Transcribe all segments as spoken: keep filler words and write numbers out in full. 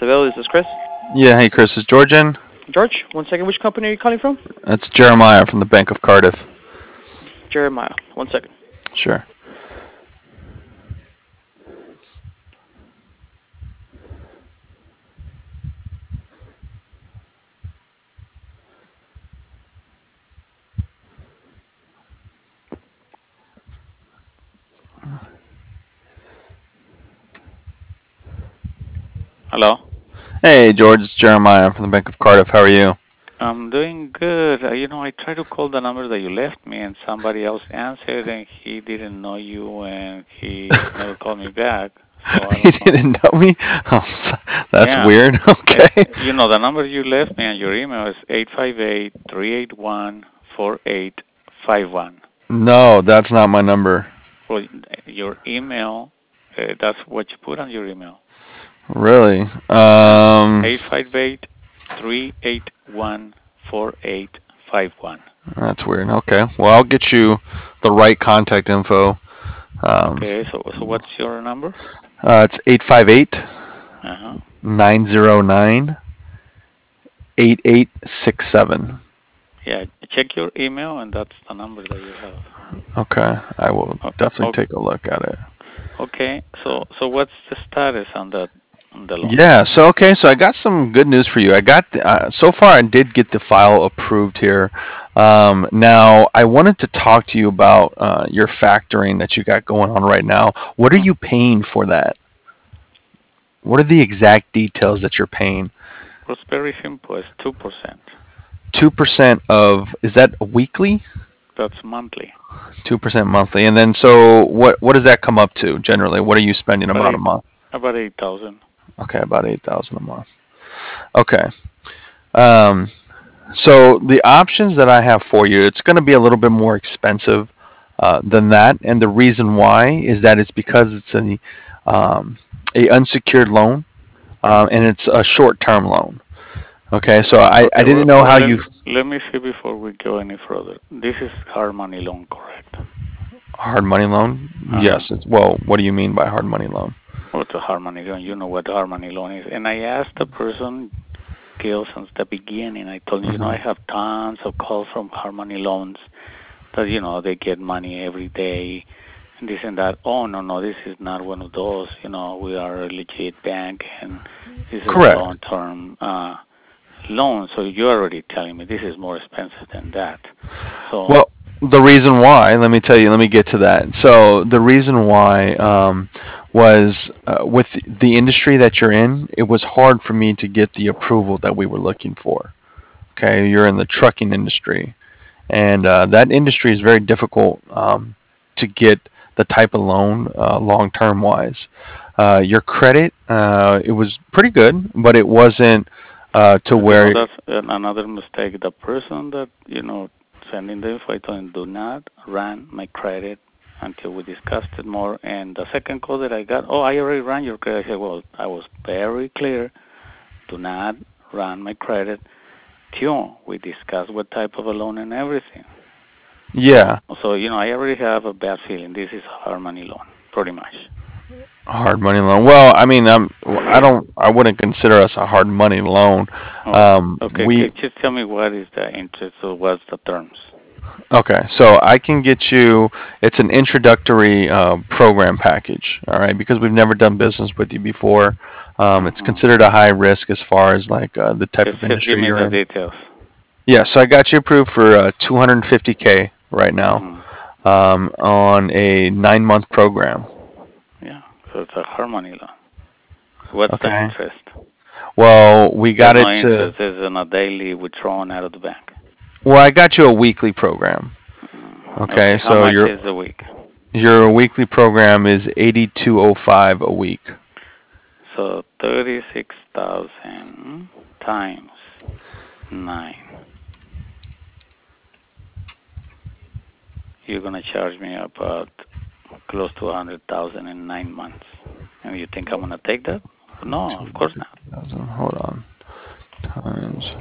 Hello, this is Chris. Yeah, hey Chris, is George in? George, one second. Which company are you calling from? That's Jeremiah from the Bank of Cardiff. Jeremiah. One second. Sure. Hello. Hey George, it's Jeremiah from the Bank of Cardiff. How are you? I'm doing good. Uh, you know, I tried to call the number that you left me, and somebody else answered, and he didn't know you, and he never called me back. So I He don't know. didn't know me? Oh, so- that's Yeah. weird. Uh, Okay. you know, the number you left me on your email is eight five eight, three eight one, four eight five one. No, that's not my number. Well, your email, uh, that's what you put on your email. Really? Yeah. Um, eight five eight, three eight one, four eight five one. that's weird. Okay. Well, I'll get you the right contact info. Um, Okay, so so what's your number? uh, it's eight five eight, Uh-huh. nine zero nine, eight eight six seven. Yeah, check your email, and that's the number that you have. Okay. I will O- definitely o- take a look at it. Okay, so so what's the status on that on the loan? Yeah, so okay, so I got some good news for you. I got the, uh, so far I did get the file approved here. Um, now I wanted to talk to you about uh, your factoring that you got going on right now. What are Hmm. you paying for that? What are the exact details that you're paying? Well, it's very simple. It's two percent. two percent of, is that weekly? That's monthly. two percent monthly. And then so what what does that come up to generally? What are you spending About about a eight month? about eight thousand. Okay, about eight thousand a month. Okay. Um, So the options that I have for you, it's going to be a little bit more expensive uh, than that, and the reason why is that it's because it's a um, a unsecured loan, um, and it's a short-term loan. Okay, so I, I Okay, didn't well, know well how let you me let me see before we go any further. This is hard money loan, correct? hard money loan. Uh-huh. Yes, it's, well, what do you mean by hard money loan? What's a hard money loan? You know what hard money loan is. And I asked the person, Gil, since the beginning. I told him, you know, Hmm. I have tons of calls from hard money loans that, you know, they get money every day and this and that. Oh, no, no, this is not one of those. You know, we are a legit bank, and this is a Correct. long-term uh, loan. So you're already telling me this is more expensive than that. So, Well, the reason why, let me tell you, let me get to that. So the reason why um, was uh, with the industry that you're in, it was hard for me to get the approval that we were looking for. Okay, you're in the trucking industry, and uh, that industry is very difficult um, to get the type of loan uh, long term wise. Uh, your credit, uh, it was pretty good, but it wasn't uh, to but you know, where. that's an- another mistake. The person that, you know, sending the info, I told him, do not run my credit until we discussed it more. And the second call that I got, oh, I already ran your credit. I said, well, I was very clear. Do not run my credit till we discuss what type of a loan and everything. So, Yeah, so you know, I already have a bad feeling. This is hard money loan, pretty much. hard money loan. Well, I mean, I'm, I don't, I wouldn't consider us a hard money loan. Oh, Um, okay. we, c- Just tell me what is the interest or what's the terms. okay, so I can get you, it's an introductory uh, program package, all right, because we've never done business with you before. Um, it's Uh-huh. considered a high risk as far as like uh, the type Just, of just give industry me you're the in. details. Yeah, so I got you approved for uh, two hundred fifty k right now Hmm. um, on a nine month program. Yeah. So it's a hard money loan. What's the Okay. interest? Well, we There's got no it to, interest. There's on a daily withdrawing out of the bank. well, I got you a weekly program. Mm. Okay, Okay. How so much your is the week? your weekly program is eighty-two oh five a week. So thirty-six thousand times nine. You're gonna charge me about close to a hundred thousand in nine months. And you think I'm gonna take that? No, of course not. two hundred fifty thousand. Hold on. Times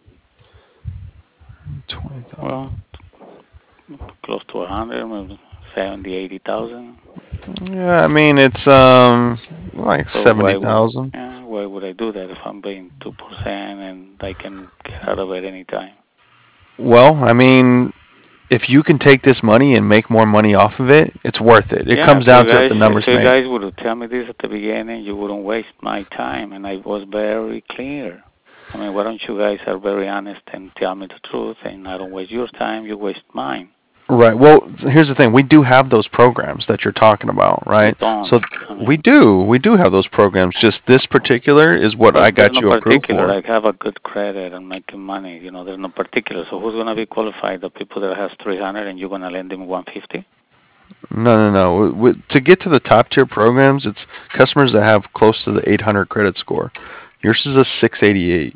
Well, twenty thousand. close to a hundred, maybe seventy, eighty thousand. Yeah, I mean it's um like So why would, seventy thousand. yeah, why would I do that if I'm paying two percent and I can get out of it anytime? Well, I mean, if you can take this money and make more money off of it, it's worth it. It Yeah, comes if you down to if guys, the if numbers you make. guys would tell me this at the beginning, you wouldn't waste my time, and I was very clear. I mean, why don't you guys are very honest and tell me the truth, and I don't waste your time, you waste mine. Right. Well, here's the thing. We do have those programs that you're talking about, You right? don't. So I we mean, do. We do have those programs. Just this particular is what I but there's got no you approved particular. for. I have a good credit and making money. You know, there's no particular. So who's gonna be qualified? The people that has three hundred, and you're gonna lend them one fifty? No, no, no. We, we, to get to the top tier programs, it's customers that have close to the eight hundred credit score. Yours is a six eighty-eight.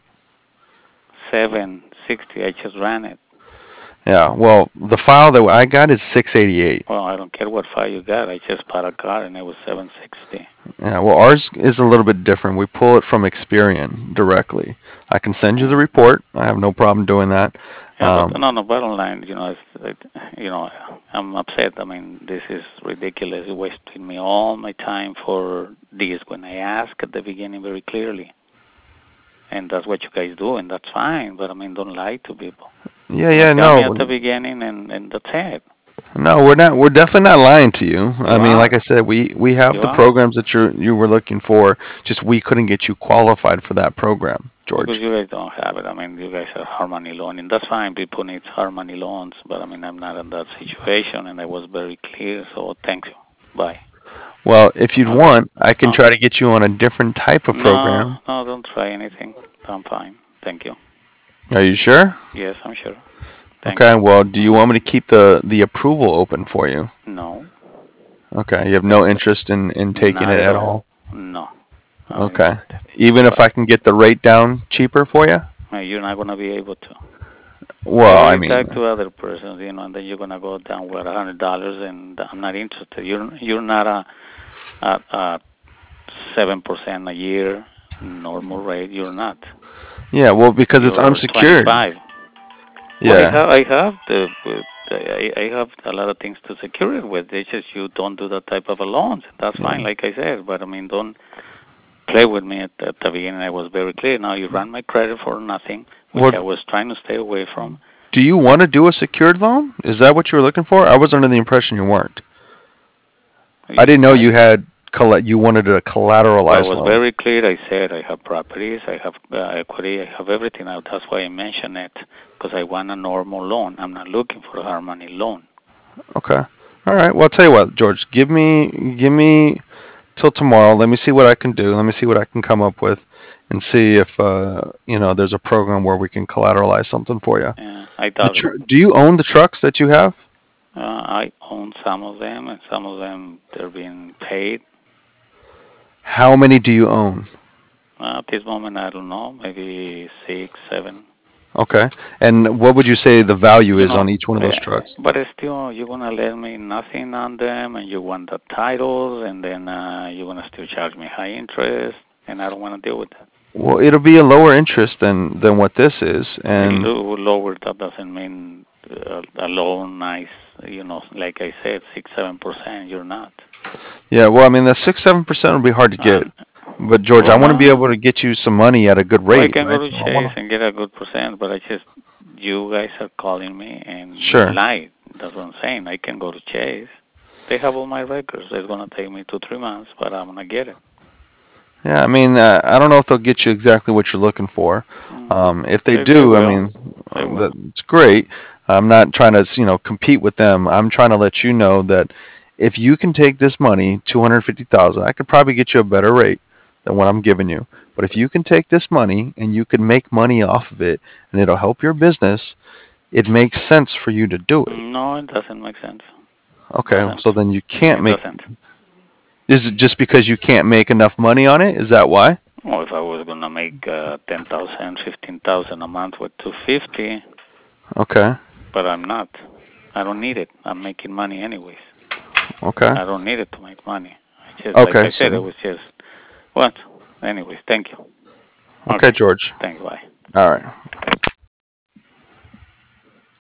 seven sixty. I just ran it. Yeah. Well, the file that I got is six eighty-eight. Well, I don't care what file you got. I just bought a car, and it was seven sixty. Yeah. Well, ours is a little bit different. We pull it from Experian directly. I can send you the report. I have no problem doing that. Yeah, Um, but no, no. Bottom line, you know, it's, it, you know, I'm upset. I mean, this is ridiculous. It wasting me all my time for this when I asked at the beginning very clearly, and that's what you guys do, and that's fine. But I mean, don't lie to people. yeah, You yeah, know, tell me no, at the beginning, and and that's it. no, we're not. We're definitely not lying to you. I You mean, are. like I said, we we have You the are. programs that you you were looking for. Just we couldn't get you qualified for that program, Because George. you guys don't have it. I mean, you guys are hard money loan, and that's fine. People need hard money loans, but I mean, I'm not in that situation, and I was very clear. So thank you. Bye. Well, if you'd Okay. want, I can No, try to get you on a different type of no, program. no, don't try anything. I'm fine. Thank you. Are you sure? Yes, I'm sure. Thank Okay. you. Well, do you want me to keep the the approval open for you? No, Okay. You have no thank you. interest in in taking Not it at at all. all. No, I'm not Okay. interested. Even if Bye. I can get the rate down cheaper for you? Uh, You're not gonna be able to. I Well, I already mean, talked to other persons, you know, and then you're gonna go down with a hundred dollars, and I'm not interested. You're you're not a a, a seven percent a year normal rate. You're not. yeah. Well, because it's You're unsecured. twenty-five. Well, I Yeah. have I have the I, I have a lot of things to secure it with. It's just you don't do that type of a loans. That's fine, Yeah. like I said. But I mean, don't play with me at, at the beginning. I was very clear. Now you run my credit for nothing, which Well, I was trying to stay away from. do you want to do a secured loan? Is that what you were looking for? I was under the impression you weren't. I didn't know I, you had colla- you wanted a well, I collateralized was loan. very clear. I said I have properties, I have uh, equity, I have everything. Now that's why I mentioned it, because I want a normal loan. I'm not looking for a hard money loan. Okay. All right. Well, I'll tell you what, George. Give me give me till tomorrow. Let me see what I can do. Let me see what I can come up with, and see if uh, you know there's a program where we can collateralize something for you. Uh, I The doubt it. tr- do you own the trucks that you have? Uh, I own some of them, and some of them they're being paid. How many do you own? Uh, at this moment, I don't know, maybe six, seven. Okay. And what would you say the value You is know, on each one of those uh, trucks? but still, you're gonna let me nothing on them, and you want the titles, and then uh, you're gonna still charge me high interest, and I don't want to deal with that. Well, it'll be a lower interest than than what this is, And and low, lower that doesn't mean uh, a loan, nice. You know, like I said, six, seven percent. You're not. yeah. Well, I mean, the six seven percent would be hard to get. Um, But George, I well, want to be no. able to get you some money at a good Well, I rate, can go right? to So I Chase want and get a good percent, but I just, you guys are calling me and to. you Sure. lied. That's what I'm saying. I can go to Chase. They have all my records. It's going to take me two, three months, but I'm going to get it. Yeah, I mean, uh, I don't know if they'll get you exactly what you're looking for. Mm, Um, if they they, they do, I will. mean, They um, will. that's great. I'm not trying to, you know, compete with them. I'm trying to let you know that if you can take this money, two hundred fifty thousand, I could probably get you a better rate than what I'm giving you. But if you can take this money and you can make money off of it, and it'll help your business, it makes sense for you to do it. No, it doesn't make sense. Okay, Doesn't. so then you can't It make. doesn't. Is it just because you can't make enough money on it? Is that why? Well, if I was going to make uh, ten thousand, fifteen thousand a month with two hundred fifty, Okay. but I'm not. I don't need it. I'm making money anyways. Okay. I don't need it to make money. I just, like Okay. I said, it So, was just, what? Anyways, thank you. okay, Okay, George. thanks, bye. All right.